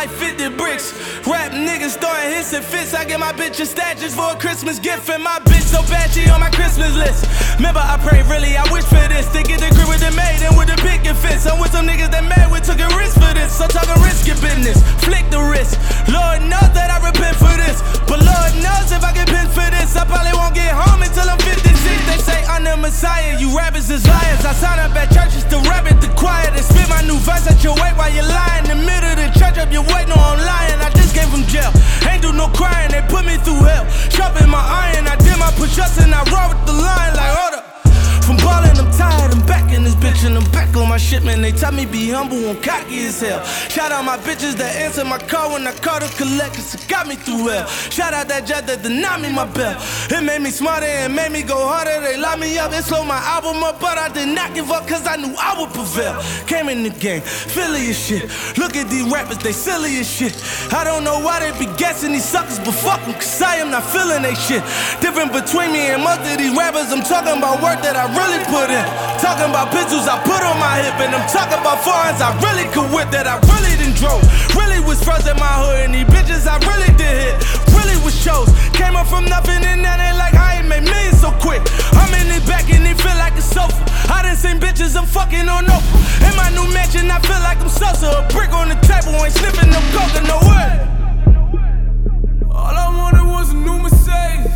like 50 bricks. Rap niggas throwing hits and fits. I get my bitch a statues for a Christmas gift. And my bitch so bad she on my Christmas list. Remember I pray really, I wish for this. To get the grip with the maid and with the picket fits. I'm with some niggas that mad, we took a risk for this. So talking risky business, flick the wrist. Lord knows that I repent for this. But Lord knows if I get pinned for this, I probably won't get home until I'm 56. They say I'm the Messiah, you rappers is liars. I sign up at churches to rap at the choir. They spit my new verse at your weight while you're lying. In the middle of the church up your weight, no I'm lying. I just came from jail, ain't do no crying. They put me through hell, sharpen my iron. I did my push-ups and I roll with the line like hold up. From ballin', I'm tired, I'm back in this bitch and I'm back on my shit, man. They tell me be humble, I'm cocky as hell. Shout out my bitches that answer my call when I call to collect, cause it got me through hell. Shout out that judge that denied me my bell. It made me smarter and made me go harder. They locked me up, it slowed my album up, but I did not give up cause I knew I would prevail. Came in the game, Philly as shit. Look at these rappers, they silly as shit. I don't know why they be guessing these suckers, but fuck them, cause I am not feeling they shit. Different between me and most of these rappers, I'm talking about work that I really put in. Talking about pistols I put on my hip. And I'm talking about foreigns I really could whip. That I really done drove. Really was first in my hood. And these bitches I really did hit. Really was shows. Came up from nothing and now they like I ain't made millions so quick. I'm in it back and it feel like a sofa. I done seen bitches I'm fucking on Oprah. In my new mansion I feel like I'm Sosa. A brick on the table ain't sniffing no coke no way. All I wanted was a new Mercedes.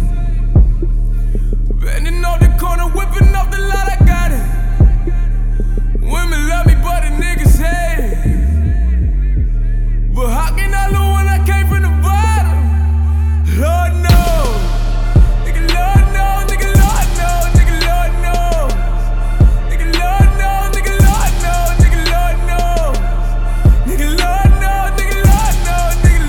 Bending off the corner, whipping off the lot, I got it. Women love me, but the niggas hate it. But how can I lose when I came from the bottom? Lord knows. Nigga, Lord knows, nigga, Lord knows, nigga, Lord knows. Nigga, Lord knows, nigga, Lord knows, nigga, Lord knows. Nigga, Lord knows, nigga, Lord knows, nigga,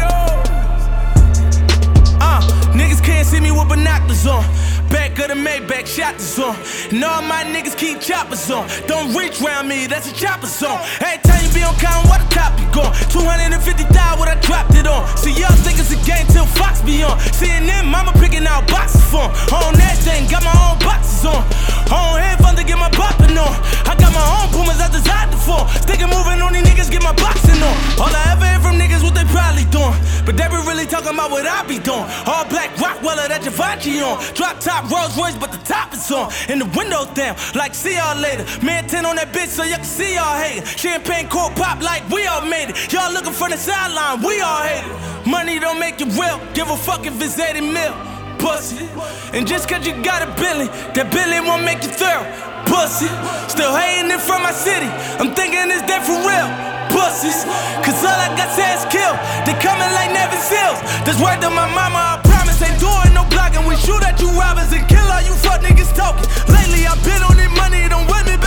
Lord knows. Niggas can't see me with binoculars on. Back of the Maybach, shot the zone. And all my niggas keep choppers on. Don't reach round me, that's a chopper song. Every time you be on count, what the top you gone? 250,000 what I dropped it on. See y'all think it's a game till Fox be on. CNN, mama picking out boxes for 'em. On that thing, got my own boxes on. On headphones to get my bopping on. I got my own Pumas I designed it for. Sticking moving on these niggas, get my boxing on. All I ever hear from niggas what they probably doing. But they be really talking about what I be doing. All black Rockweller that Givenchy on. Drop top Rolls Royce, but the top is on. And the windows down, like see y'all later. Man 10 on that bitch so y'all can see y'all hating. Champagne cork pop like we all made it. Y'all looking for the sideline, we all hate it. Money don't make you real, give a fuck if it's 80 mil. Pussy. And just cause you got a billion, that billion won't make you thorough. Pussy. Still hating it from my city, I'm thinking it's dead for real. Pussies. Cause all I got said is kill. They coming like Navy SEALs. That's word to my mama, I promise. Ain't doing no blocking. We shoot at you robbers and kill all you fuck niggas talking. Lately I've been on it, money, don't with me.